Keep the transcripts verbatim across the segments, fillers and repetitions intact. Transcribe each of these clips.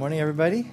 morning, everybody.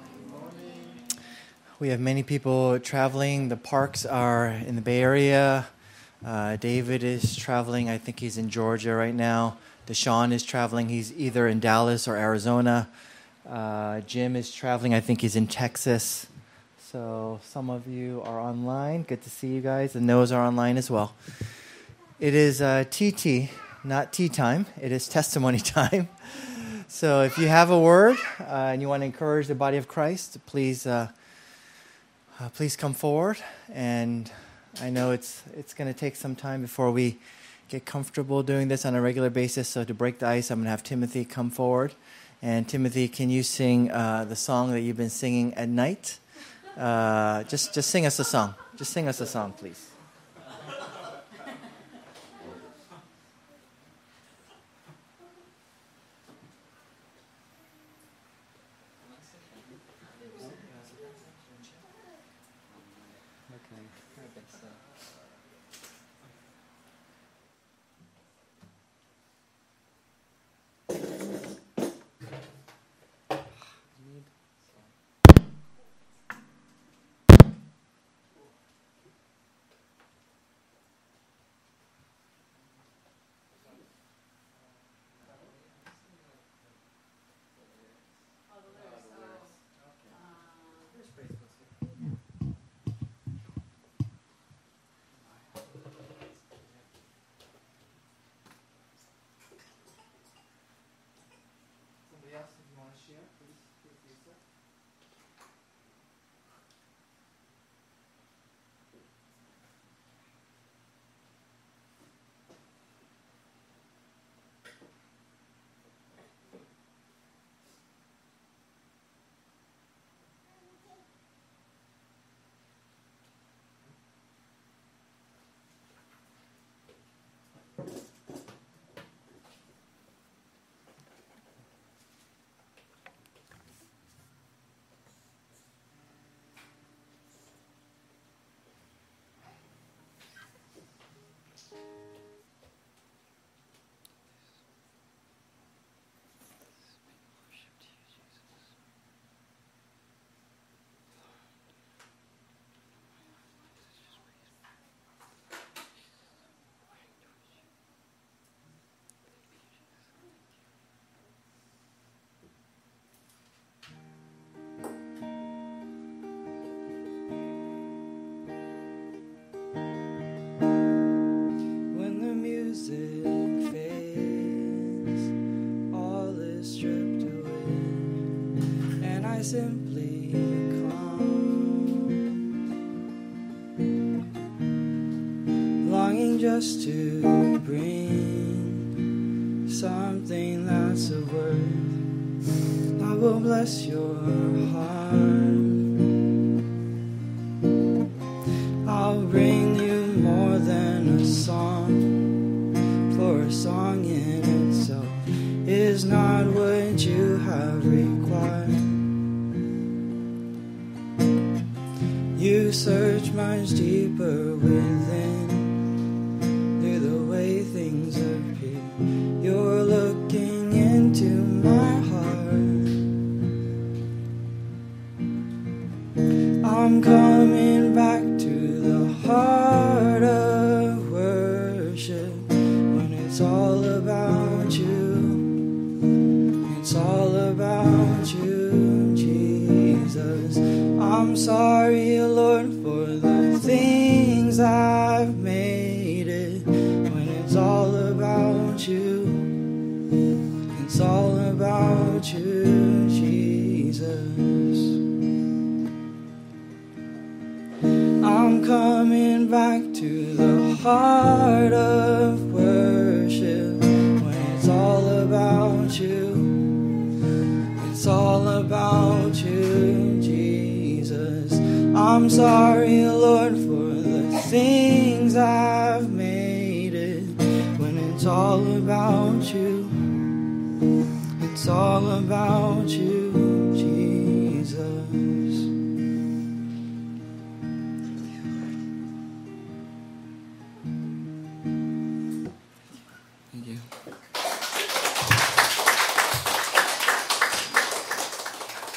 We have many people traveling. The Parks are in the Bay Area. Uh, David is traveling. I think he's in Georgia right now. Deshaun is traveling. He's either in Dallas or Arizona. Uh, Jim is traveling. I think he's in Texas. So some of you are online. Good to see you guys. And those are online as well. It is uh, T T, not tea time. It is testimony time. So if you have a word uh, and you want to encourage the body of Christ, please uh, uh, please come forward. And I know it's it's going to take some time before we get comfortable doing this on a regular basis. So to break the ice, I'm going to have Timothy come forward. And Timothy, can you sing uh, the song that you've been singing at night? Uh, just just sing us a song. Just sing us a song, please. Simply come, longing just to bring something that's of worth. I will bless your heart. I'll bring you more than a song, for a song in itself is not what you have required. You search much deeper within, through the way things appear. You're looking into my heart. I'm coming back to the heart of worship, when it's all about you. It's all about you, Jesus. I'm sorry, Lord, for the things I've made it, when it's all about you. It's all about you, Jesus. I'm coming back to the heart of worship, when it's all about you. It's all about you, Jesus. I'm sorry, Lord, for the things I've made it, when it's all about you. It's all about you, Jesus. Thank you.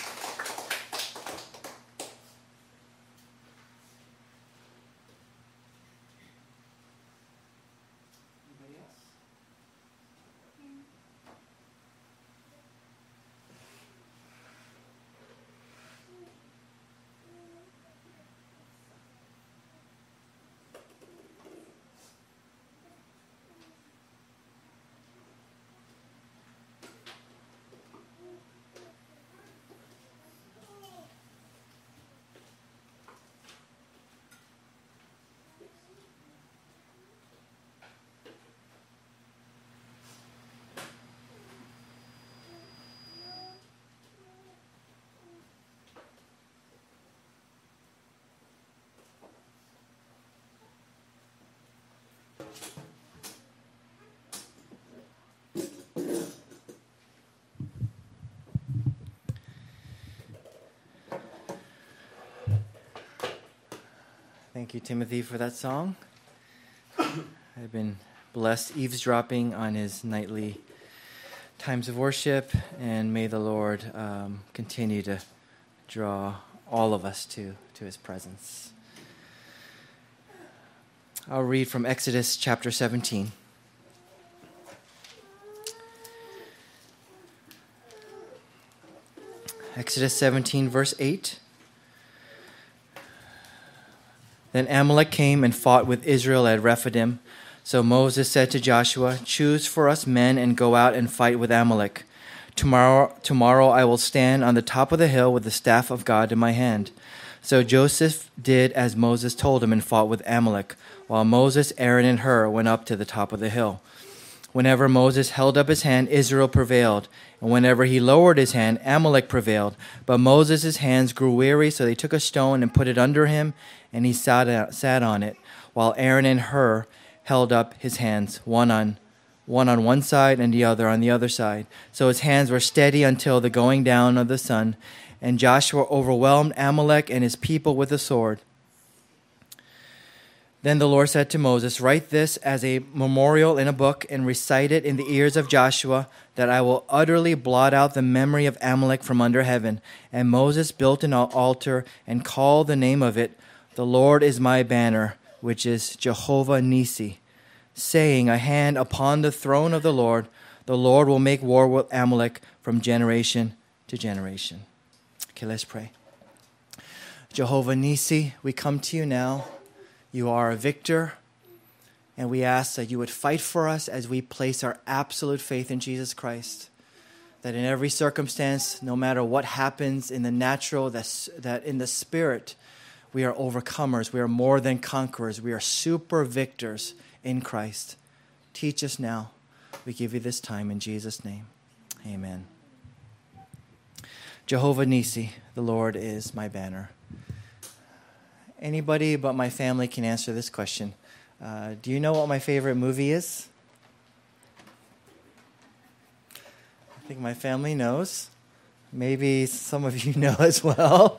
Thank you, Timothy, for that song. I've been blessed eavesdropping on his nightly times of worship, and may the Lord um, continue to draw all of us to, to his presence. I'll read from Exodus chapter seventeen. Exodus seventeen, verse eight. Then Amalek came and fought with Israel at Rephidim. So Moses said to Joshua, "Choose for us men and go out and fight with Amalek. Tomorrow, tomorrow I will stand on the top of the hill with the staff of God in my hand." So Joseph did as Moses told him and fought with Amalek, while Moses, Aaron, and Hur went up to the top of the hill. Whenever Moses held up his hand, Israel prevailed, and whenever he lowered his hand, Amalek prevailed. But Moses' hands grew weary, so they took a stone and put it under him, and he sat, sat on it, while Aaron and Hur held up his hands, one on one on one side and the other on the other side. So his hands were steady until the going down of the sun, and Joshua overwhelmed Amalek and his people with the sword. Then the Lord said to Moses, "Write this as a memorial in a book and recite it in the ears of Joshua, that I will utterly blot out the memory of Amalek from under heaven." And Moses built an altar and called the name of it, "The Lord is my banner," which is Jehovah Nissi, saying, "A hand upon the throne of the Lord, the Lord will make war with Amalek from generation to generation." Okay, let's pray. Jehovah Nissi, we come to you now. You are a victor, and we ask that you would fight for us as we place our absolute faith in Jesus Christ, that in every circumstance, no matter what happens in the natural, that, that in the spirit, we are overcomers. We are more than conquerors. We are super victors in Christ. Teach us now. We give you this time in Jesus' name. Amen. Jehovah Nissi, the Lord is my banner. Anybody but my family can answer this question. Uh, do you know what my favorite movie is? I think my family knows. Maybe some of you know as well.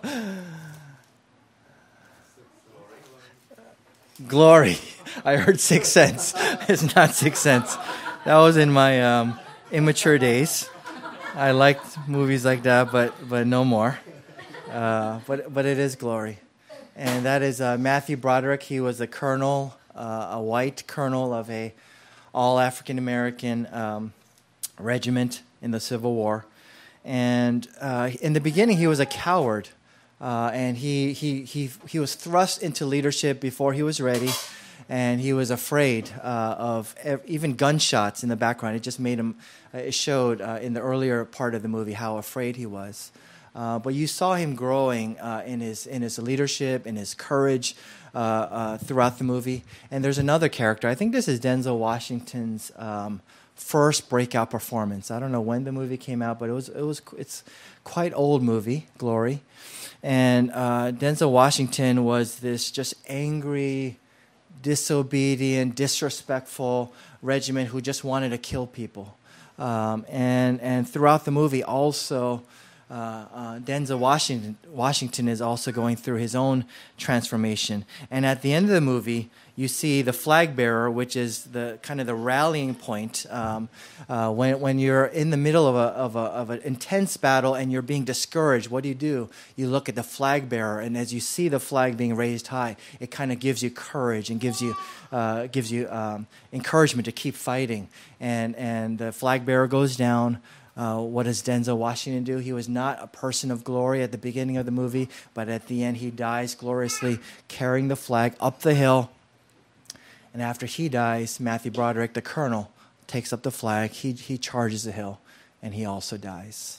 Glory. I heard Sixth Sense. It's not Sixth Sense. That was in my um, immature days. I liked movies like that, but but no more. Uh, but but it is Glory. And that is uh, Matthew Broderick. He was a colonel, uh, a white colonel of a all African American um, regiment in the Civil War. And uh, in the beginning, he was a coward, uh, and he he he he was thrust into leadership before he was ready, and he was afraid uh, of ev- even gunshots in the background. It just made him. Uh, it showed uh, in the earlier part of the movie how afraid he was. Uh, but you saw him growing uh, in his in his leadership, in his courage uh, uh, throughout the movie. And there's another character. I think this is Denzel Washington's um, first breakout performance. I don't know when the movie came out, but it was it was it's quite old movie, Glory. And uh, Denzel Washington was this just angry, disobedient, disrespectful regiment who just wanted to kill people. Um, and and throughout the movie, also. Uh, uh, Denzel Washington, Washington is also going through his own transformation. And at the end of the movie, you see the flag bearer, which is the kind of the rallying point um, uh, when when you're in the middle of a of a of an intense battle and you're being discouraged. What do you do? You look at the flag bearer, and as you see the flag being raised high, it kind of gives you courage and gives you uh, gives you um, encouragement to keep fighting. And and the flag bearer goes down. Uh, what does Denzel Washington do? He was not a person of glory at the beginning of the movie, but at the end he dies gloriously carrying the flag up the hill. And after he dies, Matthew Broderick, the colonel, takes up the flag. He, he charges the hill, and he also dies.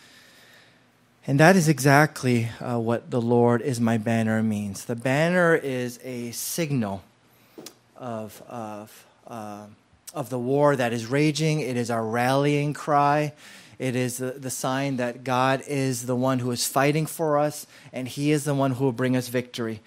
And that is exactly uh, what the Lord is my banner means. The banner is a signal of of uh, of the war that is raging. It is our rallying cry. It is the, the sign that God is the one who is fighting for us, and he is the one who will bring us victory.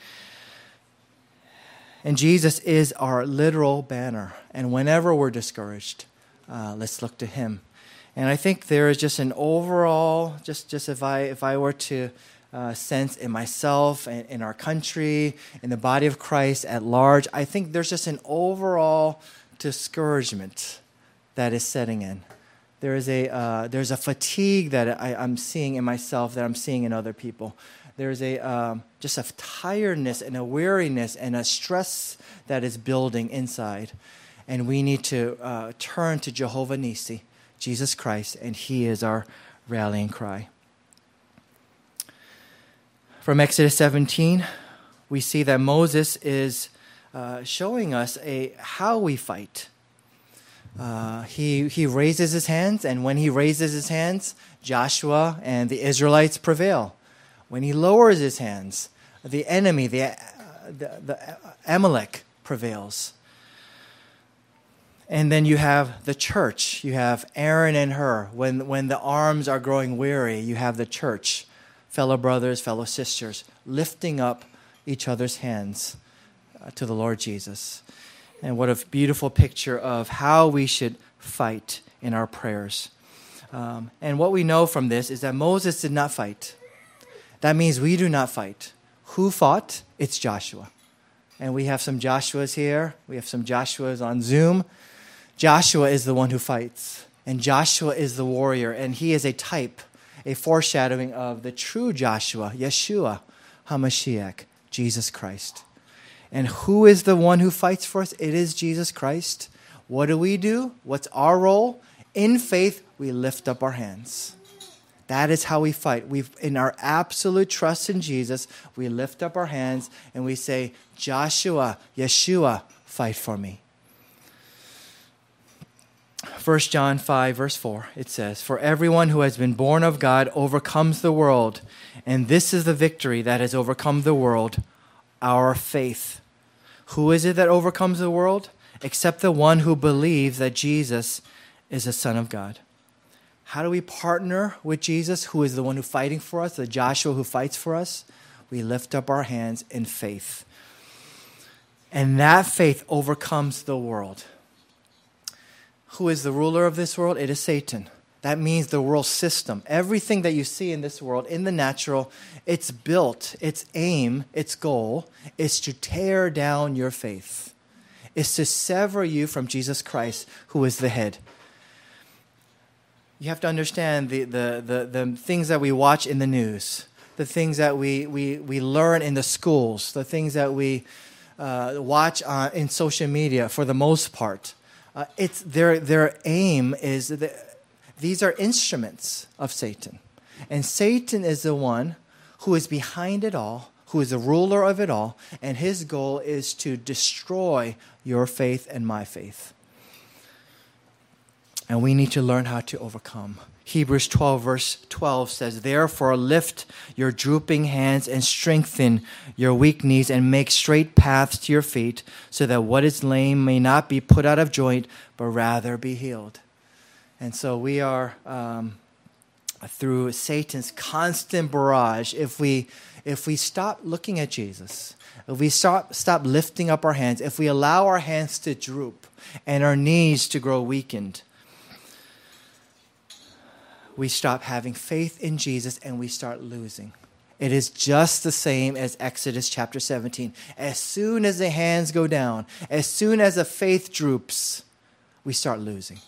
And Jesus is our literal banner. And whenever we're discouraged, uh, let's look to him. And I think there is just an overall, just, just if I if I were to uh, sense in myself and in our country, in the body of Christ at large. I think there's just an overall discouragement that is setting in. There is a uh, there's a fatigue that I, I'm seeing in myself, that I'm seeing in other people. There's a um, just a tiredness and a weariness and a stress that is building inside. And we need to uh, turn to Jehovah Nissi, Jesus Christ, and He is our rallying cry. From Exodus seventeen, we see that Moses is uh, showing us a how we fight. Uh, he he raises his hands, and when he raises his hands, Joshua and the Israelites prevail. When he lowers his hands, the enemy, the, uh, the, the Amalek, prevails. And then you have the church. You have Aaron and Hur. When, when the arms are growing weary, you have the church, fellow brothers, fellow sisters, lifting up each other's hands uh, to the Lord Jesus. And what a beautiful picture of how we should fight in our prayers. Um, and what we know from this is that Moses did not fight. That means we do not fight. Who fought? It's Joshua. And we have some Joshuas here. We have some Joshuas on Zoom. Joshua is the one who fights. And Joshua is the warrior. And he is a type, a foreshadowing of the true Joshua, Yeshua HaMashiach, Jesus Christ. And who is the one who fights for us? It is Jesus Christ. What do we do? What's our role? In faith, we lift up our hands. That is how we fight. We, in our absolute trust in Jesus, we lift up our hands and we say, Joshua, Yeshua, fight for me. First John five, verse four, it says, For everyone who has been born of God overcomes the world, and this is the victory that has overcome the world, our faith. Who is it that overcomes the world? Except the one who believes that Jesus is the Son of God. How do we partner with Jesus, who is the one who's fighting for us, the Joshua who fights for us? We lift up our hands in faith. And that faith overcomes the world. Who is the ruler of this world? It is Satan. That means the world system. Everything that you see in this world, in the natural, it's built, its aim, its goal is to tear down your faith. It's to sever you from Jesus Christ, who is the head. You have to understand the, the, the, the things that we watch in the news, the things that we, we, we learn in the schools, the things that we uh, watch uh, in social media for the most part. Uh, it's their, their aim is that these are instruments of Satan. And Satan is the one who is behind it all, who is the ruler of it all, and his goal is to destroy your faith and my faith. And we need to learn how to overcome. Hebrews twelve, verse twelve says, Therefore lift your drooping hands and strengthen your weak knees and make straight paths to your feet, so that what is lame may not be put out of joint, but rather be healed. And so we are, um, through Satan's constant barrage, if we if we stop looking at Jesus, if we stop, stop lifting up our hands, if we allow our hands to droop and our knees to grow weakened, we stop having faith in Jesus and we start losing. It is just the same as Exodus chapter seventeen. As soon as the hands go down, as soon as the faith droops, we start losing.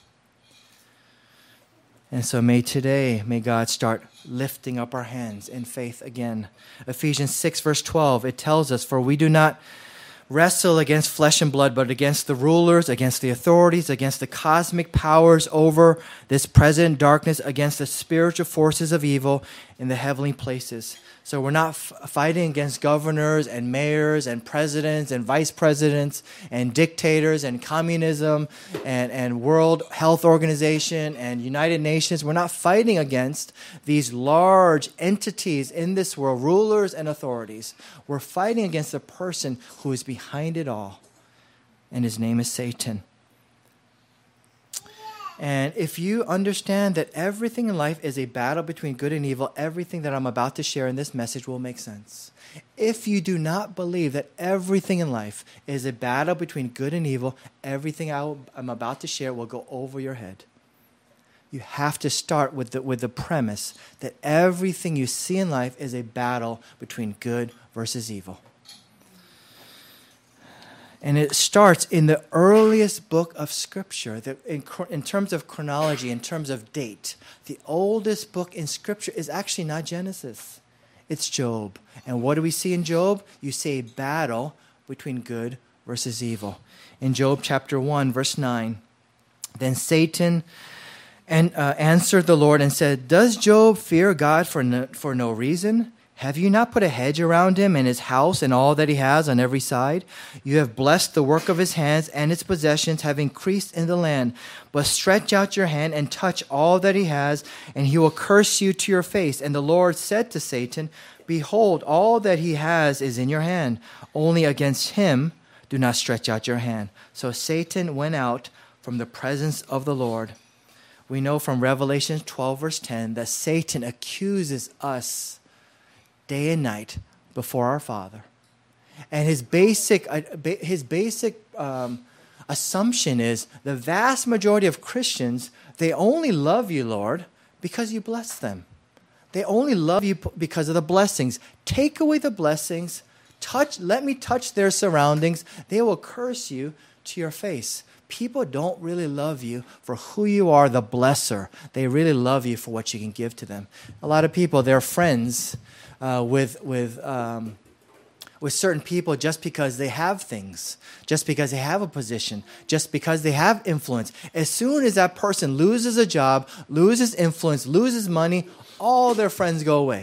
And so may today, may God start lifting up our hands in faith again. Ephesians six, verse twelve, it tells us, For we do not wrestle against flesh and blood, but against the rulers, against the authorities, against the cosmic powers over this present darkness, against the spiritual forces of evil in the heavenly places. So we're not f- fighting against governors and mayors and presidents and vice presidents and dictators and communism and, and World Health Organization and United Nations. We're not fighting against these large entities in this world, rulers and authorities. We're fighting against the person who is behind it all, and his name is Satan. And if you understand that everything in life is a battle between good and evil, everything that I'm about to share in this message will make sense. If you do not believe that everything in life is a battle between good and evil, everything I'm about to share will go over your head. you have to start with the, with the premise that everything you see in life is a battle between good versus evil. And it starts in the earliest book of Scripture. That in, in terms of chronology, in terms of date, the oldest book in Scripture is actually not Genesis. It's Job. And what do we see in Job? You see a battle between good versus evil. In Job chapter one, verse nine, then Satan and, uh, answered the Lord and said, "Does Job fear God for no, for no reason? Have you not put a hedge around him and his house and all that he has on every side? You have blessed the work of his hands, and his possessions have increased in the land. But stretch out your hand and touch all that he has, and he will curse you to your face." And the Lord said to Satan, "Behold, all that he has is in your hand. Only against him do not stretch out your hand." So Satan went out from the presence of the Lord. We know from Revelation twelve, verse ten, that Satan accuses us day and night before our Father. And his basic, uh, ba- his basic um, assumption is the vast majority of Christians, they only love you, Lord, because you bless them. They only love you p- because of the blessings. Take away the blessings, touch, let me touch their surroundings, they will curse you to your face. People don't really love you for who you are, the blesser. They really love you for what you can give to them. A lot of people, they're friends Uh, with with um, with certain people just because they have things, just because they have a position, just because they have influence. As soon as that person loses a job, loses influence, loses money, all their friends go away.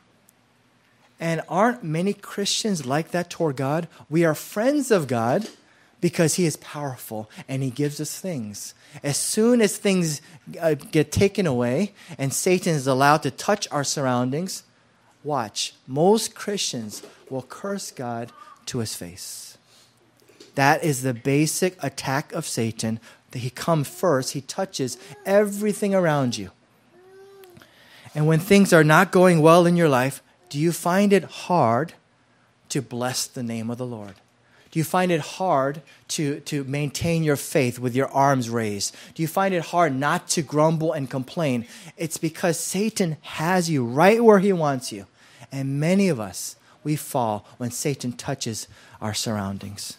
And aren't many Christians like that toward God? We are friends of God because he is powerful and he gives us things. As soon as things uh, get taken away and Satan is allowed to touch our surroundings, watch, most Christians will curse God to his face. That is the basic attack of Satan. That he comes first, he touches everything around you. And when things are not going well in your life, do you find it hard to bless the name of the Lord? Do you find it hard to, to maintain your faith with your arms raised? Do you find it hard not to grumble and complain? It's because Satan has you right where he wants you. And many of us, we fall when Satan touches our surroundings.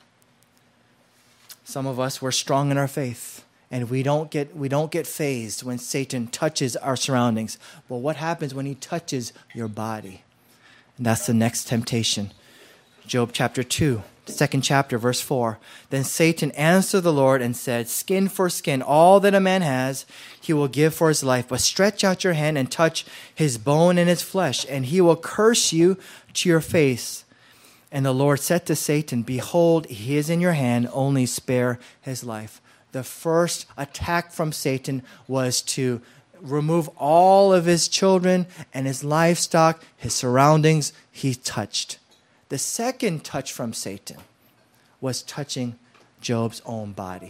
Some of us, we're strong in our faith, and we don't get we don't get fazed when Satan touches our surroundings. But what happens when he touches your body? And that's the next temptation. Job chapter two, second chapter, verse four. Then Satan answered the Lord and said, "Skin for skin, all that a man has, he will give for his life. But stretch out your hand and touch his bone and his flesh, and he will curse you to your face." And the Lord said to Satan, "Behold, he is in your hand, only spare his life." The first attack from Satan was to remove all of his children and his livestock, his surroundings he touched. The second touch from Satan was touching Job's own body.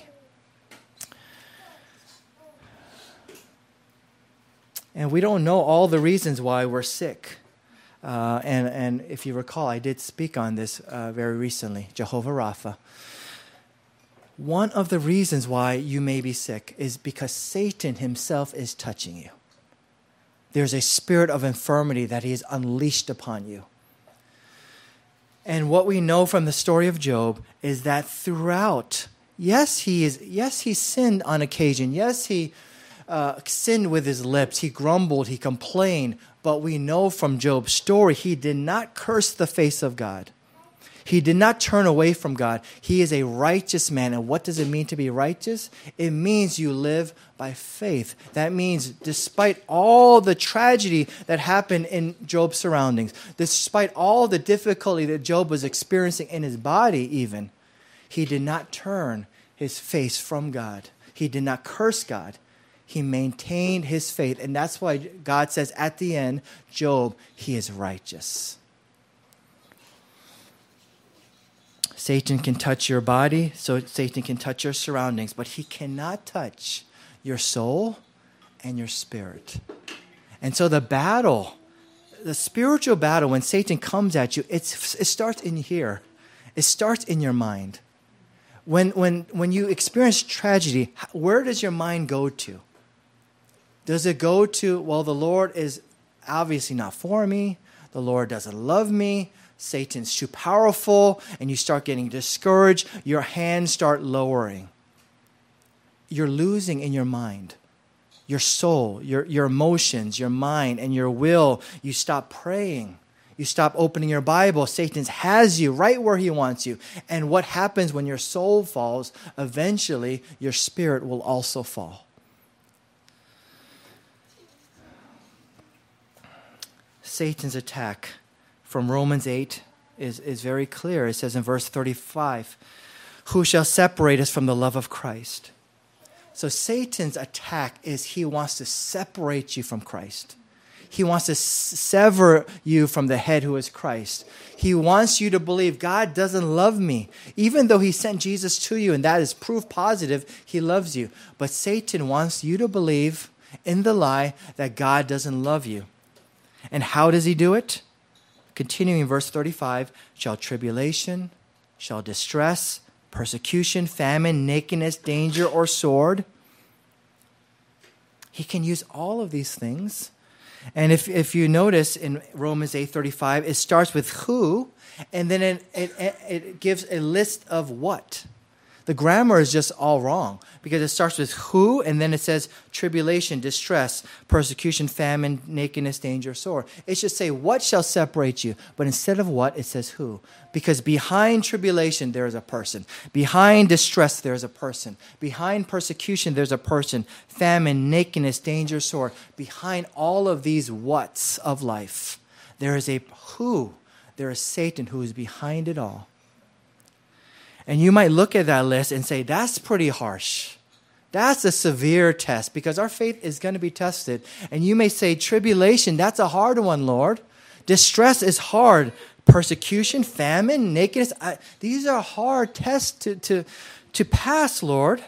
And we don't know all the reasons why we're sick. Uh, and, and if you recall, I did speak on this uh, very recently, Jehovah Rapha. One of the reasons why you may be sick is because Satan himself is touching you. There's a spirit of infirmity that he has unleashed upon you. And what we know from the story of Job is that throughout, yes, he is. Yes, he sinned on occasion. Yes, he uh, sinned with his lips. He grumbled. He complained. But we know from Job's story, he did not curse the face of God. He did not turn away from God. He is a righteous man. And what does it mean to be righteous? It means you live by faith. That means despite all the tragedy that happened in Job's surroundings, despite all the difficulty that Job was experiencing in his body even, he did not turn his face from God. He did not curse God. He maintained his faith. And that's why God says at the end, Job, he is righteous. Satan can touch your body, so Satan can touch your surroundings, but he cannot touch your soul and your spirit. And so the battle, the spiritual battle, when Satan comes at you, it's, it starts in here. It starts in your mind. When, when, when you experience tragedy, where does your mind go to? Does it go to, well, the Lord is obviously not for me. The Lord doesn't love me. Satan's too powerful. And you start getting discouraged. Your hands start lowering. You're losing in your mind. Your soul, your, your emotions, your mind, and your will. You stop praying. You stop opening your Bible. Satan has you right where he wants you. And what happens when your soul falls? Eventually, your spirit will also fall. Satan's attack from Romans eight is, is very clear. It says in verse thirty-five, who shall separate us from the love of Christ? So Satan's attack is he wants to separate you from Christ. He wants to sever you from the head who is Christ. He wants you to believe God doesn't love me, even though he sent Jesus to you, and that is proof positive he loves you. But Satan wants you to believe in the lie that God doesn't love you. And how does he do it? Continuing in verse thirty-five, shall tribulation, shall distress, persecution, famine, nakedness, danger, or sword. He can use all of these things. And if, if you notice in Romans eight thirty-five, it starts with who, and then it, it, it gives a list of what. The grammar is just all wrong because it starts with who, and then it says tribulation, distress, persecution, famine, nakedness, danger, sword. It should say what shall separate you, but instead of what, it says who. Because behind tribulation, there is a person. Behind distress, there is a person. Behind persecution, there's a person. Famine, nakedness, danger, sword. Behind all of these whats of life, there is a who. There is Satan who is behind it all. And you might look at that list and say, that's pretty harsh. That's a severe test because our faith is going to be tested. And you may say, tribulation, that's a hard one, Lord. Distress is hard. Persecution, famine, nakedness, I, these are hard tests to, to, to pass, Lord.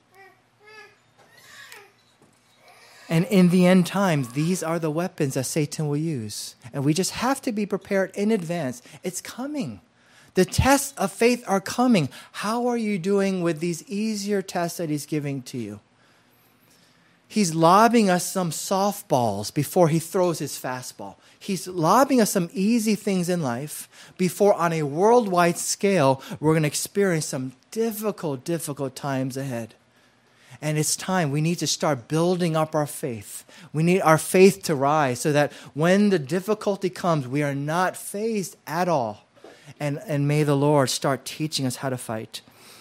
And in the end times, these are the weapons that Satan will use. And we just have to be prepared in advance. It's coming. The tests of faith are coming. How are you doing with these easier tests that he's giving to you? He's lobbing us some softballs before he throws his fastball. He's lobbing us some easy things in life before on a worldwide scale, we're going to experience some difficult, difficult times ahead. And it's time. We need to start building up our faith. We need our faith to rise so that when the difficulty comes, we are not fazed at all. And, and may the Lord start teaching us how to fight.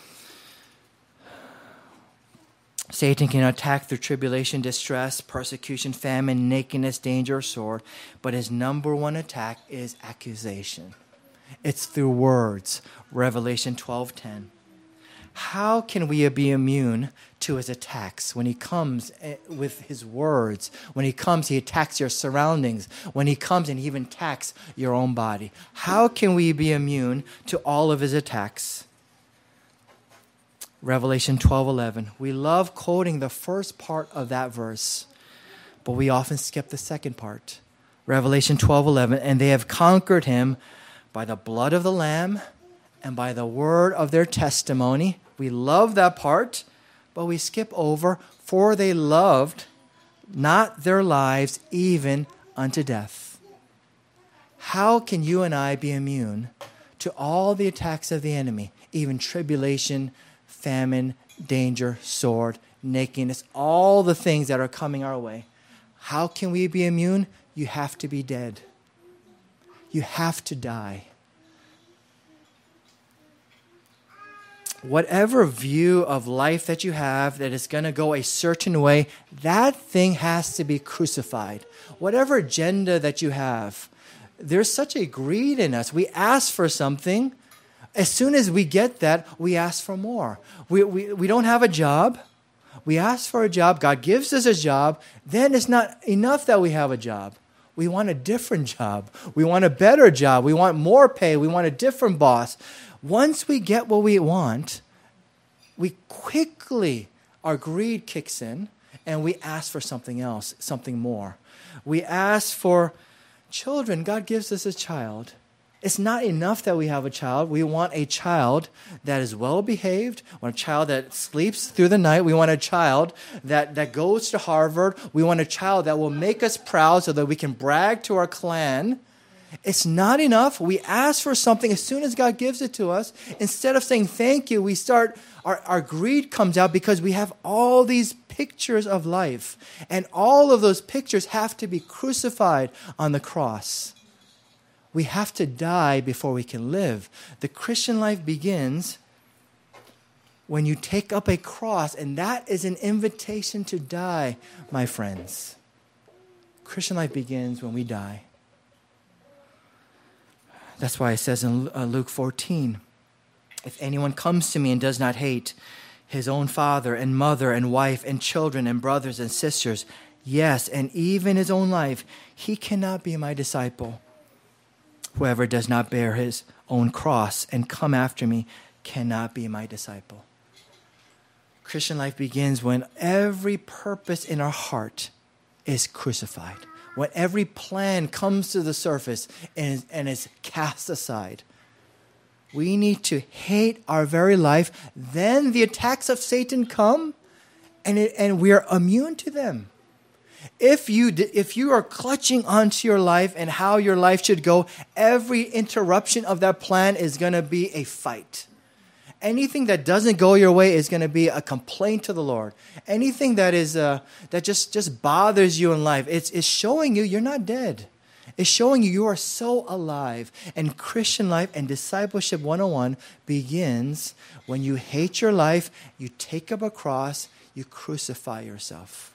Satan can attack through tribulation, distress, persecution, famine, nakedness, danger, or sword. But his number one attack is accusation. It's through words. Revelation twelve ten. How can we be immune to his attacks? When he comes with his words, when he comes, he attacks your surroundings. When he comes and he even attacks your own body. How can we be immune to all of his attacks? Revelation twelve eleven. We love quoting the first part of that verse, but we often skip the second part. Revelation twelve eleven. And they have conquered him by the blood of the Lamb and by the word of their testimony. We love that part, but we skip over, for they loved not their lives even unto death. How can you and I be immune to all the attacks of the enemy, even tribulation, famine, danger, sword, nakedness, all the things that are coming our way? How can we be immune? You have to be dead. You have to die. Whatever view of life that you have that is going to go a certain way, that thing has to be crucified. Whatever agenda that you have, there's such a greed in us. We ask for something. As soon as we get that, we ask for more. We, we, we don't have a job. We ask for a job. God gives us a job. Then it's not enough that we have a job. We want a different job. We want a better job. We want more pay. We want a different boss. Once we get what we want, we quickly, our greed kicks in, and we ask for something else, something more. We ask for children. God gives us a child, It's not enough that we have a child. We want a child that is well-behaved. We want a child that sleeps through the night. We want a child that, that goes to Harvard. We want a child that will make us proud so that we can brag to our clan. It's not enough. We ask for something as soon as God gives it to us. Instead of saying thank you, we start, our, our greed comes out because we have all these pictures of life. And all of those pictures have to be crucified on the cross. We have to die before we can live. The Christian life begins when you take up a cross, and that is an invitation to die, my friends. Christian life begins when we die. That's why it says in Luke fourteen, if anyone comes to me and does not hate his own father and mother and wife and children and brothers and sisters, yes, and even his own life, he cannot be my disciple. Whoever does not bear his own cross and come after me cannot be my disciple. Christian life begins when every purpose in our heart is crucified. When every plan comes to the surface and is, and is cast aside. We need to hate our very life. Then the attacks of Satan come and, it, and we are immune to them. If you if you are clutching onto your life and how your life should go, every interruption of that plan is going to be a fight. Anything that doesn't go your way is going to be a complaint to the Lord. Anything that is uh, that just, just bothers you in life, it's, it's showing you you're not dead. It's showing you you are so alive. And Christian life and discipleship one oh one begins when you hate your life, you take up a cross, you crucify yourself.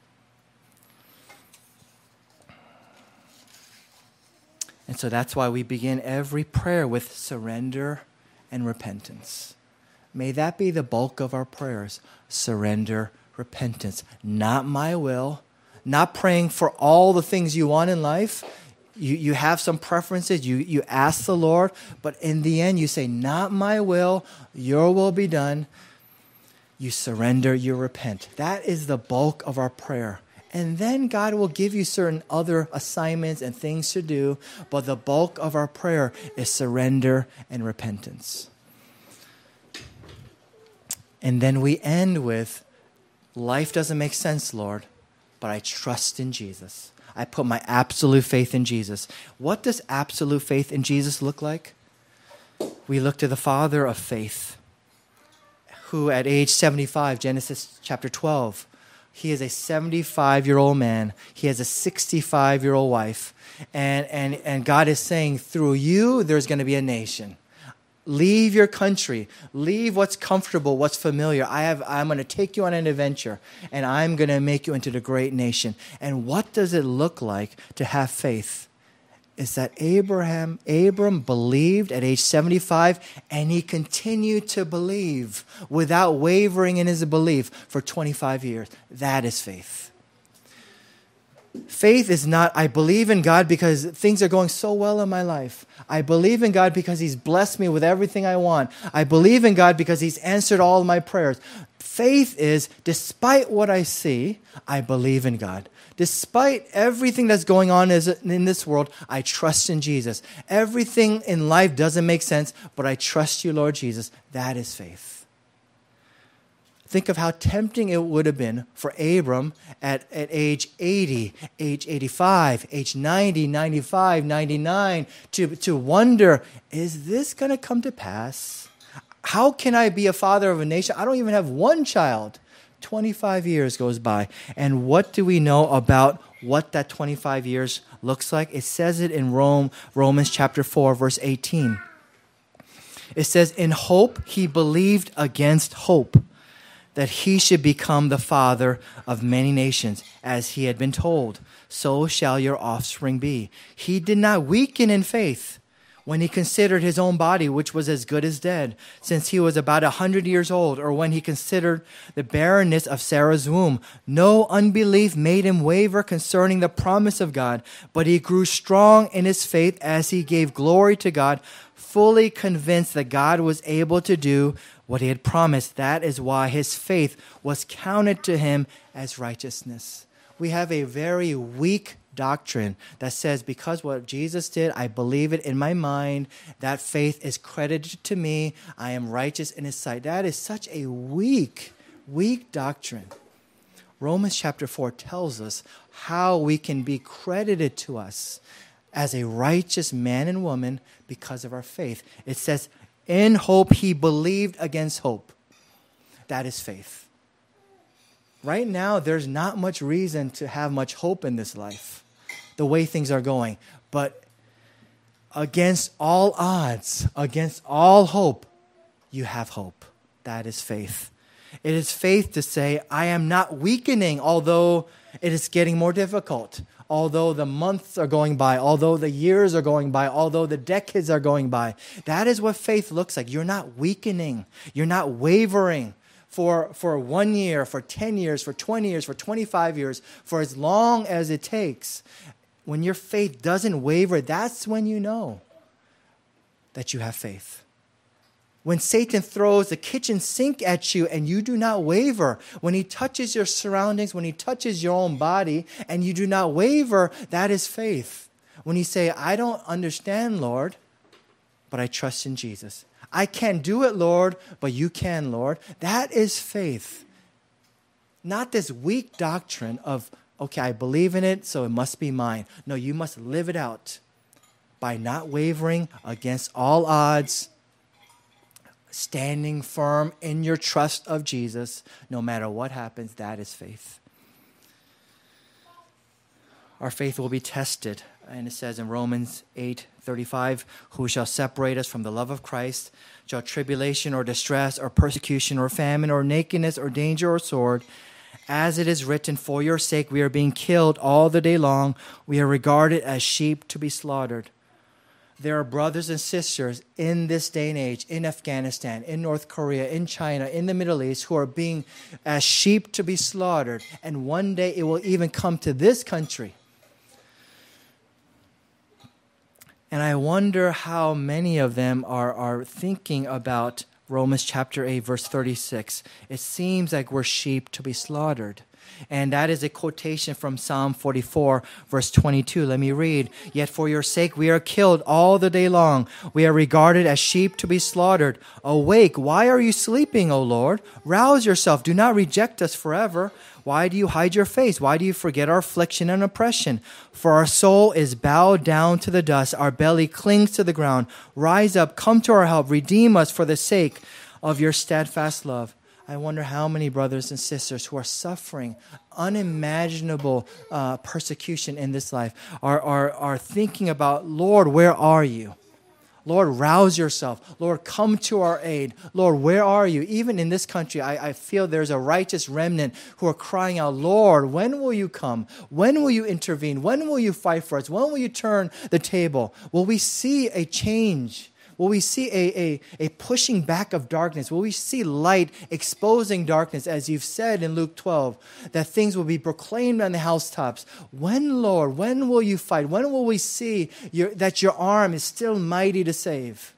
And so that's why we begin every prayer with surrender and repentance. May that be the bulk of our prayers. Surrender, repentance. Not my will. Not praying for all the things you want in life. You, you have some preferences. You, you ask the Lord. But in the end, you say, not my will. Your will be done. You surrender, you repent. That is the bulk of our prayer. And then God will give you certain other assignments and things to do. But the bulk of our prayer is surrender and repentance. And then we end with, life doesn't make sense, Lord, but I trust in Jesus. I put my absolute faith in Jesus. What does absolute faith in Jesus look like? We look to the Father of faith, who at age seventy-five, Genesis chapter twelve, he is a seventy-five-year-old man. He has a sixty-five-year-old wife. And, and, and God is saying, through you, there's going to be a nation. Leave your country. Leave what's comfortable, what's familiar. I have, I'm going to take you on an adventure, and I'm going to make you into the great nation. And what does it look like to have faith? Is that Abraham, Abram believed at age seventy-five, and he continued to believe without wavering in his belief for twenty-five years. That is faith. Faith is not, I believe in God because things are going so well in my life. I believe in God because he's blessed me with everything I want. I believe in God because he's answered all of my prayers. Faith is, despite what I see, I believe in God. Despite everything that's going on in this world, I trust in Jesus. Everything in life doesn't make sense, but I trust you, Lord Jesus. That is faith. Think of how tempting it would have been for Abram at, at age eighty, age eighty-five, age ninety, ninety-five, ninety-nine, to, to wonder, is this going to come to pass? How can I be a father of a nation? I don't even have one child. twenty-five years goes by. And what do we know about what that twenty-five years looks like? It says it in Rome, Romans chapter four, verse eighteen. It says, in hope he believed against hope, that he should become the father of many nations, as he had been told, so shall your offspring be. He did not weaken in faith when he considered his own body, which was as good as dead, since he was about a hundred years old, or when he considered the barrenness of Sarah's womb. No unbelief made him waver concerning the promise of God, but he grew strong in his faith as he gave glory to God, fully convinced that God was able to do what he had promised. That is why his faith was counted to him as righteousness. We have a very weak doctrine that says because what Jesus did, I believe it in my mind, that faith is credited to me, I am righteous in his sight. That is such a weak, weak doctrine. Romans chapter four tells us how we can be credited to us as a righteous man and woman because of our faith. It says, in hope he believed against hope. That is faith. Right now, there's not much reason to have much hope in this life, the way things are going. But against all odds, against all hope, you have hope. That is faith. It is faith to say, I am not weakening, although it is getting more difficult, although the months are going by, although the years are going by, although the decades are going by. That is what faith looks like. You're not weakening. You're not wavering. For, for one year, for ten years, for twenty years, for twenty-five years, for as long as it takes. When your faith doesn't waver, that's when you know that you have faith. When Satan throws the kitchen sink at you and you do not waver, when he touches your surroundings, when he touches your own body and you do not waver, that is faith. When you say, I don't understand, Lord, but I trust in Jesus. I can't do it, Lord, but you can, Lord. That is faith. Not this weak doctrine of, okay, I believe in it, so it must be mine. No, you must live it out by not wavering against all odds, standing firm in your trust of Jesus. No matter what happens, that is faith. Our faith will be tested. And it says in Romans eight thirty-five, who shall separate us from the love of Christ? Shall tribulation or distress or persecution or famine or nakedness or danger or sword? As it is written, for your sake we are being killed all the day long. We are regarded as sheep to be slaughtered. There are brothers and sisters in this day and age, in Afghanistan, in North Korea, in China, in the Middle East, who are being as sheep to be slaughtered. And one day it will even come to this country. And I wonder how many of them are, are thinking about Romans chapter eight, verse thirty-six. It seems like we're sheep to be slaughtered. And that is a quotation from Psalm forty-four, verse twenty-two. Let me read. Yet for your sake we are killed all the day long. We are regarded as sheep to be slaughtered. Awake, why are you sleeping, O Lord? Rouse yourself. Do not reject us forever. Why do you hide your face? Why do you forget our affliction and oppression? For our soul is bowed down to the dust. Our belly clings to the ground. Rise up, come to our help. Redeem us for the sake of your steadfast love. I wonder how many brothers and sisters who are suffering unimaginable uh, persecution in this life are, are, are thinking about, Lord, where are you? Lord, rouse yourself. Lord, come to our aid. Lord, where are you? Even in this country, I, I feel there's a righteous remnant who are crying out, Lord, when will you come? When will you intervene? When will you fight for us? When will you turn the table? Will we see a change? Will we see a, a, a pushing back of darkness? Will we see light exposing darkness, as you've said in Luke twelve, that things will be proclaimed on the housetops? When, Lord, when will you fight? When will we see your, that your arm is still mighty to save?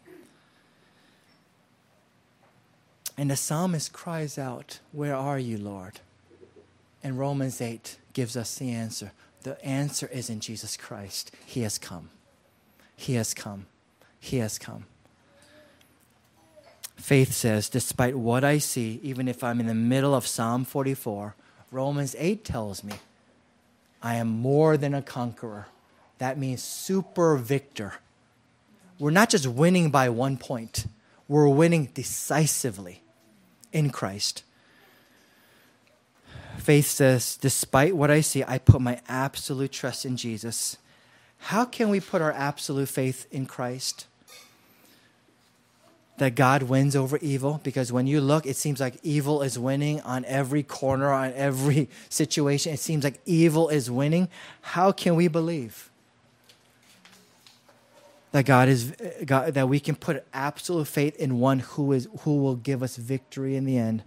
And the psalmist cries out, where are you, Lord? And Romans eight gives us the answer. The answer is in Jesus Christ. He has come. He has come. He has come. Faith says, despite what I see, even if I'm in the middle of Psalm forty-four, Romans eight tells me, I am more than a conqueror. That means super victor. We're not just winning by one point. We're winning decisively in Christ. Faith says, despite what I see, I put my absolute trust in Jesus. How can we put our absolute faith in Christ? That God wins over evil? Because when you look, it seems like evil is winning on every corner, on every situation. It seems like evil is winning. How can we believe that God is God, that we can put absolute faith in one who is who will give us victory in the end?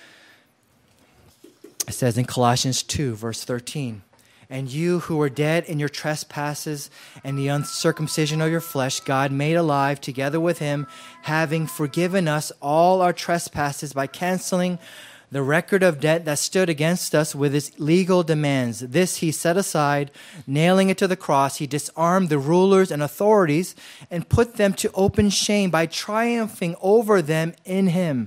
It says in Colossians two, verse thirteen, and you who were dead in your trespasses and the uncircumcision of your flesh, God made alive together with him, having forgiven us all our trespasses by canceling the record of debt that stood against us with its legal demands. This he set aside, nailing it to the cross. He disarmed the rulers and authorities and put them to open shame by triumphing over them in him.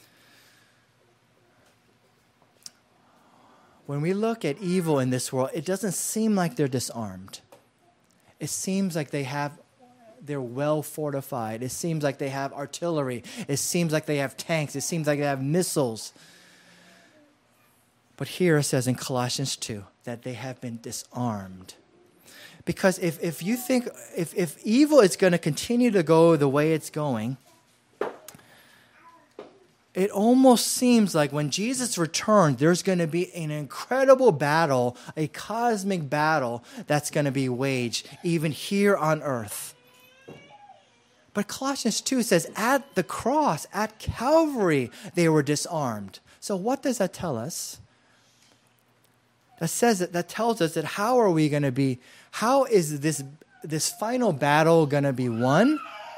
When we look at evil in this world, it doesn't seem like they're disarmed. It seems like they have, they're well fortified. It seems like they have artillery. It seems like they have tanks. It seems like they have missiles. But here it says in Colossians two that they have been disarmed. Because if, if you think, if, if evil is going to continue to go the way it's going, it almost seems like when Jesus returns, there's going to be an incredible battle, a cosmic battle that's going to be waged even here on earth. But Colossians two says at the cross, at Calvary, they were disarmed. So what does that tell us? That says that, that tells us that how are we going to be, how is this, this final battle going to be won?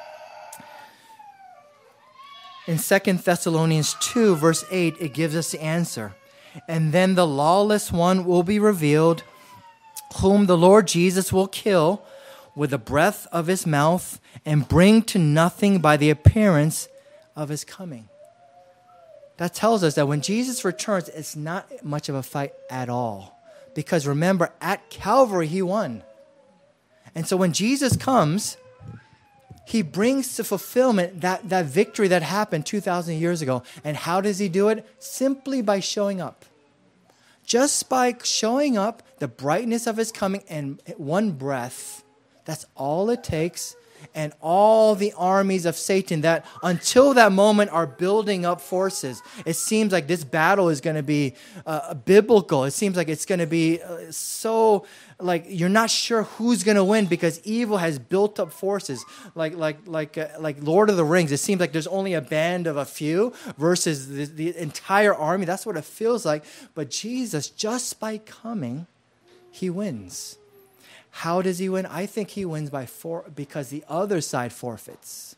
In Second Thessalonians two, verse eight, it gives us the answer. And then the lawless one will be revealed, whom the Lord Jesus will kill with the breath of his mouth and bring to nothing by the appearance of his coming. That tells us that when Jesus returns, it's not much of a fight at all. Because remember, at Calvary, he won. And so when Jesus comes, he brings to fulfillment that, that victory that happened two thousand years ago. And how does he do it? Simply by showing up. Just by showing up, the brightness of his coming and one breath, that's all it takes. And all the armies of Satan that until that moment are building up forces. It seems like this battle is going to be uh, biblical. It seems like it's going to be uh, so, like you're not sure who's going to win because evil has built up forces. Like like like uh, like Lord of the Rings. It seems like there's only a band of a few versus the, the entire army. That's what it feels like. But Jesus, just by coming, he wins. How does he win? I think he wins by four because the other side forfeits.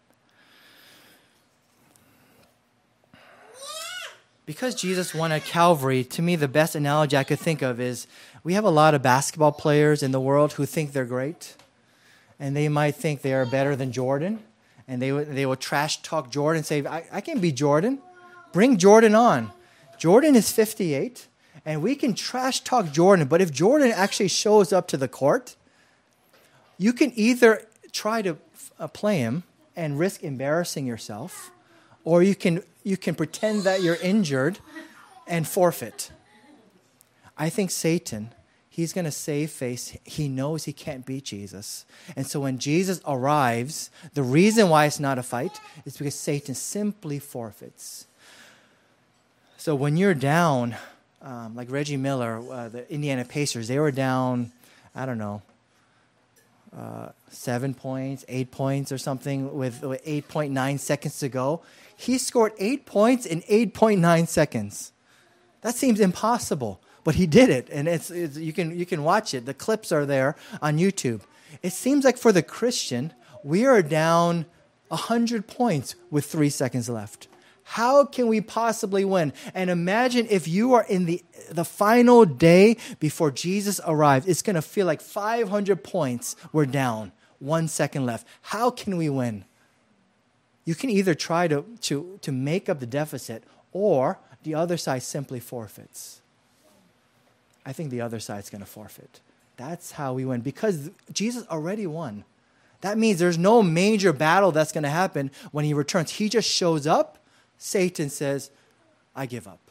Because Jesus won at Calvary, to me the best analogy I could think of is we have a lot of basketball players in the world who think they're great. And they might think they are better than Jordan. And they, they will trash talk Jordan and say, I, I can beat Jordan. Bring Jordan on. Jordan is fifty-eight. And we can trash talk Jordan, but if Jordan actually shows up to the court, you can either try to uh, play him and risk embarrassing yourself, or you can you can pretend that you're injured and forfeit. I think Satan, he's going to save face. He knows he can't beat Jesus. And so when Jesus arrives, the reason why it's not a fight is because Satan simply forfeits. So when you're down, Um, like Reggie Miller, uh, the Indiana Pacers, they were down, I don't know, uh, seven points, eight points or something with, with eight point nine seconds to go. He scored eight points in eight point nine seconds. That seems impossible, but he did it, and it's, it's you can you can watch it. The clips are there on YouTube. It seems like for the Christian, we are down one hundred points with three seconds left. How can we possibly win? And imagine if you are in the, the final day before Jesus arrives. It's going to feel like five hundred points we're down, one second left. How can we win? You can either try to, to, to make up the deficit or the other side simply forfeits. I think the other side's going to forfeit. That's how we win because Jesus already won. That means there's no major battle that's going to happen when he returns. He just shows up. Satan says, I give up.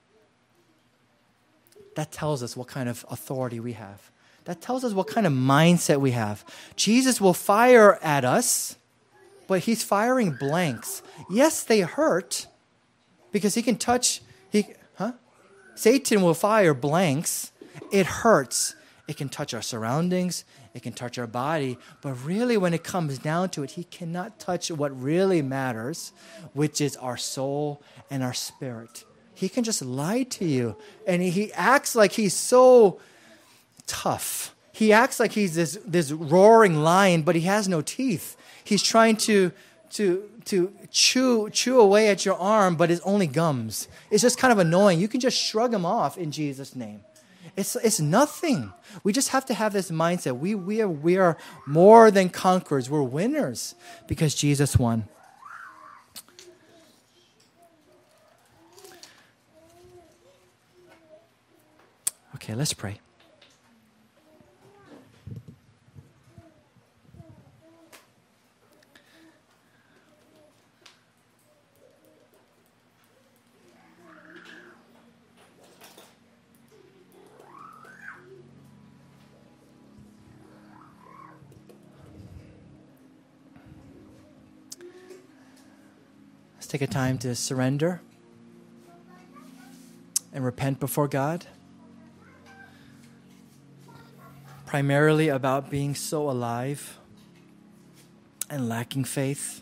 That tells us what kind of authority we have. That tells us what kind of mindset we have. Jesus will fire at us, but he's firing blanks. Yes, they hurt because he can touch, he, huh? Satan will fire blanks. It hurts. It can touch our surroundings. It can touch our body. But really, when it comes down to it, he cannot touch what really matters, which is our soul and our spirit. He can just lie to you. And he acts like he's so tough. He acts like he's this, this roaring lion, but he has no teeth. He's trying to, to to chew chew away at your arm, but it's only gums. It's just kind of annoying. You can just shrug them off in Jesus' name. It's it's nothing. We just have to have this mindset. We we are we are more than conquerors. We're winners because Jesus won. Okay, let's pray. Let's take a time to surrender and repent before God. Primarily about being so alive and lacking faith.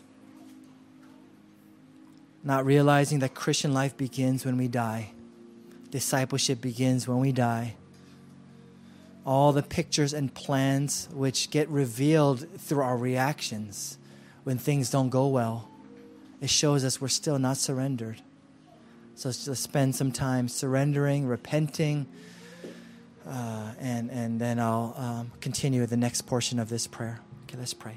Not realizing that Christian life begins when we die. Discipleship begins when we die. All the pictures and plans which get revealed through our reactions when things don't go well, it shows us we're still not surrendered. So let's just spend some time surrendering, repenting, uh, and, and then I'll um, continue the next portion of this prayer. Okay, let's pray.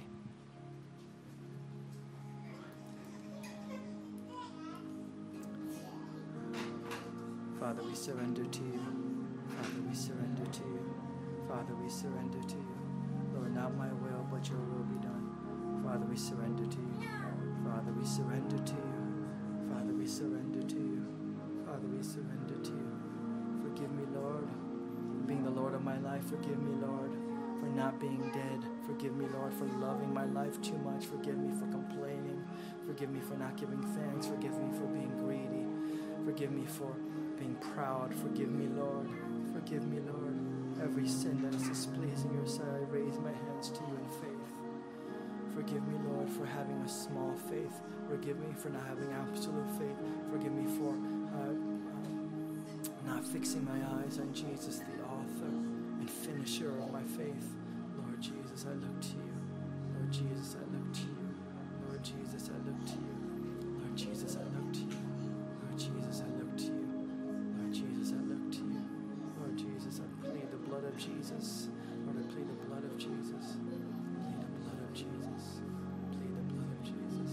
Father, we surrender to you. Father, we surrender to you. Father, we surrender to you. Lord, not my will, but your will be done. Father, we surrender to you. Father, we surrender to you. Father, we surrender to you. Father, we surrender to you. Forgive me, Lord, for being the Lord of my life. Forgive me, Lord, for not being dead. Forgive me, Lord, for loving my life too much. Forgive me for complaining. Forgive me for not giving thanks. Forgive me for being greedy. Forgive me for being proud. Forgive me, Lord. Forgive me, Lord. Every sin that is displeasing your sight, I raise my hands to you in faith. Forgive me, Lord, for having a small faith. Forgive me for not having absolute faith. Forgive me for uh, um, not fixing my eyes on Jesus, the author and finisher of my faith. Lord Jesus, I look to you. Lord Jesus, I look to you. Lord Jesus, I look to you. Lord Jesus, I look to you. Lord Jesus, I look to you. Lord Jesus, I look to you. Lord Jesus, I plead the blood of Jesus. Lord, I plead the blood of Jesus. Plead the blood of Jesus. Plead the blood of Jesus.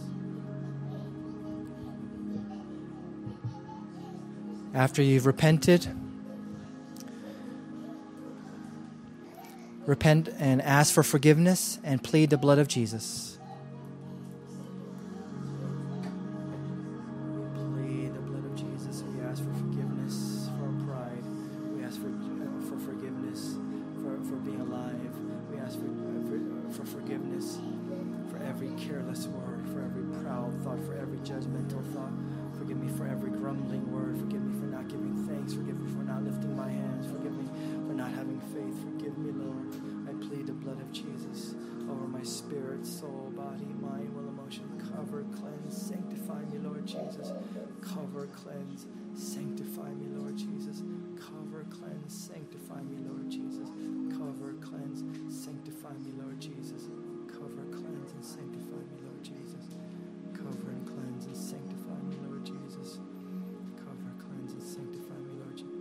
After you've repented, repent and ask for forgiveness and plead the blood of Jesus. Cleanse, sanctify me, Lord Jesus. Cover, cleanse, sanctify me, Lord Jesus. Cover, cleanse, sanctify me, Lord Jesus. Cover, cleanse, and sanctify me, Lord Jesus. Cover and cleanse and sanctify me, Lord Jesus. Cover, cleanse, and sanctify me, Lord Jesus.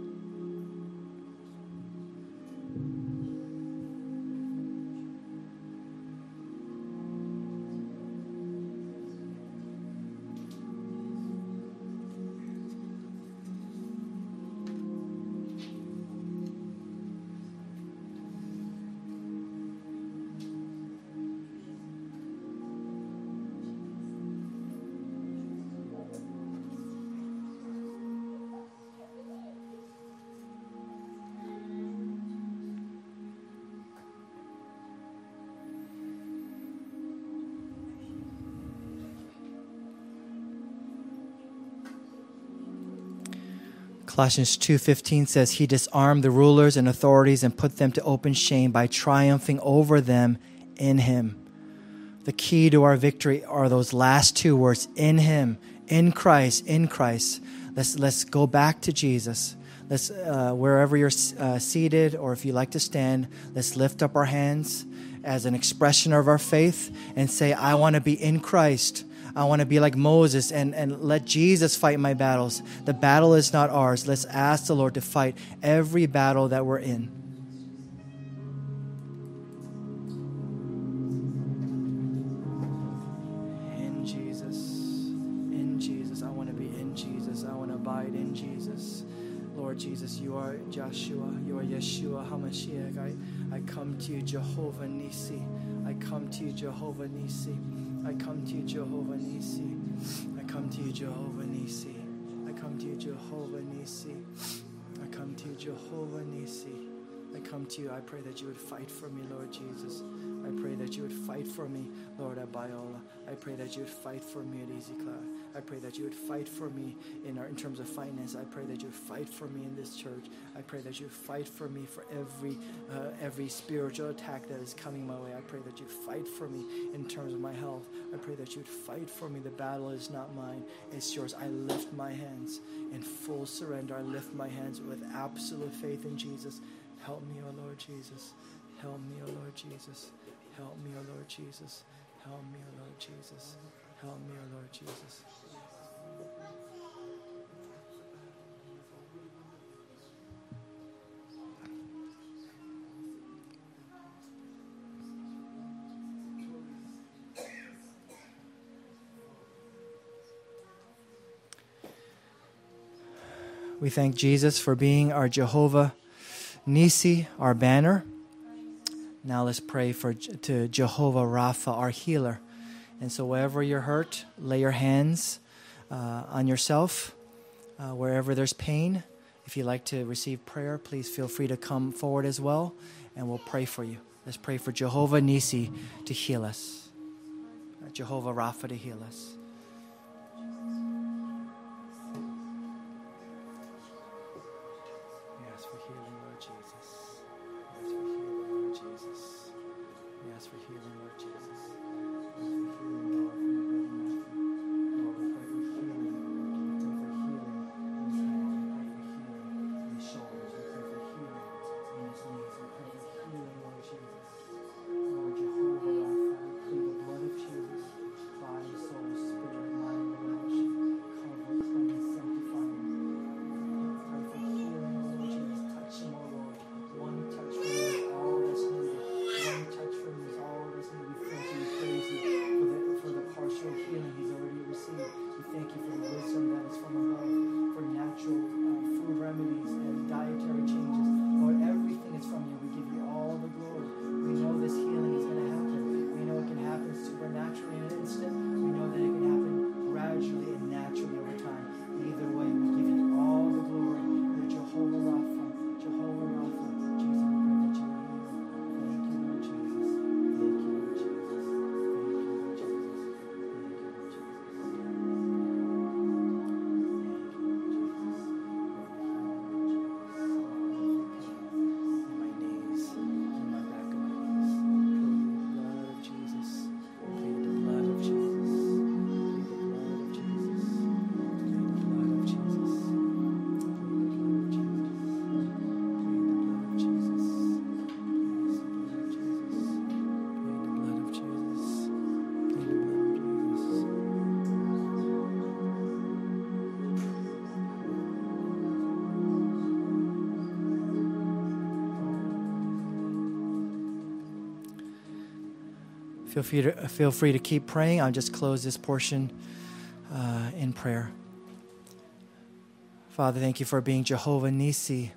Colossians two fifteen says, He disarmed the rulers and authorities and put them to open shame by triumphing over them in Him. The key to our victory are those last two words, in Him, in Christ, in Christ. Let's, let's go back to Jesus. Let's, uh, wherever you're uh, seated or if you like to stand, let's lift up our hands as an expression of our faith and say, I want to be in Christ. I want to be like Moses and, and let Jesus fight my battles. The battle is not ours. Let's ask the Lord to fight every battle that we're in. In Jesus. In Jesus. I want to be in Jesus. I want to abide in Jesus. Lord Jesus, you are Joshua. You are Yeshua HaMashiach. I, I come to you, Jehovah Nisi. I come to you, Jehovah Nisi. I come to you, Jehovah Nisi. I come to you, Jehovah Nisi. I come to you, Jehovah Nisi. I come to you, Jehovah Nisi. I come to you. I pray that you would fight for me, Lord Jesus. I pray that you would fight for me, Lord, at Biola. I pray that you would fight for me at Easy Cloud. I pray that you would fight for me in our in terms of finance. I pray that you would fight for me in this church. I pray that you would fight for me for every uh, every spiritual attack that is coming my way. I pray that you fight for me in terms of my health. I pray that you would fight for me. The battle is not mine, it's yours. I lift my hands in full surrender. I lift my hands with absolute faith in Jesus. Help me, O Lord Jesus. Help me, O Lord Jesus. Help me, O Lord Jesus. Help me, O Lord Jesus. Help me, O Lord Jesus. We thank Jesus for being our Jehovah Nisi, our banner. Now let's pray for to Jehovah Rapha, our healer. And so wherever you're hurt, lay your hands uh, on yourself. Uh, wherever there's pain, if you'd like to receive prayer, please feel free to come forward as well, and we'll pray for you. Let's pray for Jehovah Nisi to heal us. Uh, Jehovah Rapha to heal us. Feel free to, feel free to keep praying. I'll just close this portion uh, in prayer. Father, thank you for being Jehovah Nisi,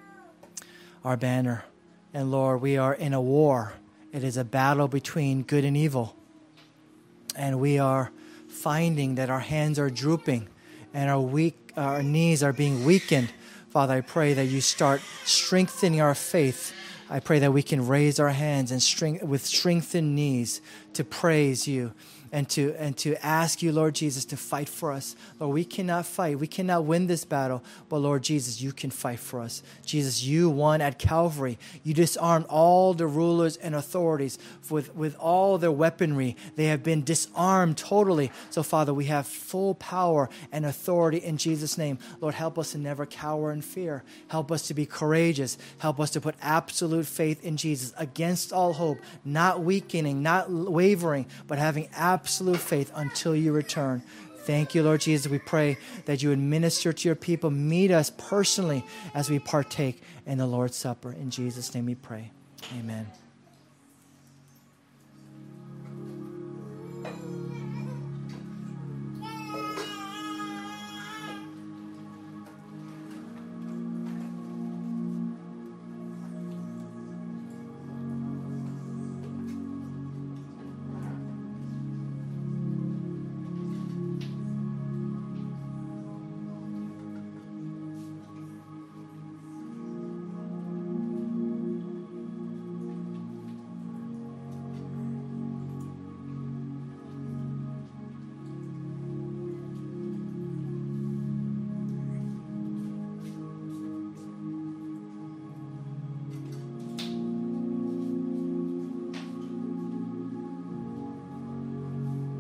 our banner. And Lord, we are in a war. It is a battle between good and evil. And we are finding that our hands are drooping and our weak, our knees are being weakened. Father, I pray that you start strengthening our faith. I pray that we can raise our hands and strength, with strengthened knees to praise you and to and to ask you, Lord Jesus, to fight for us. Lord, we cannot fight. We cannot win this battle. But Lord Jesus, you can fight for us. Jesus, you won at Calvary. You disarmed all the rulers and authorities with, with all their weaponry. They have been disarmed totally. So Father, we have full power and authority in Jesus' name. Lord, help us to never cower in fear. Help us to be courageous. Help us to put absolute faith in Jesus against all hope, not weakening, not wavering, but having absolute absolute faith until you return. Thank you, Lord Jesus. We pray that you would minister to your people. Meet us personally as we partake in the Lord's Supper. In Jesus' name we pray. Amen.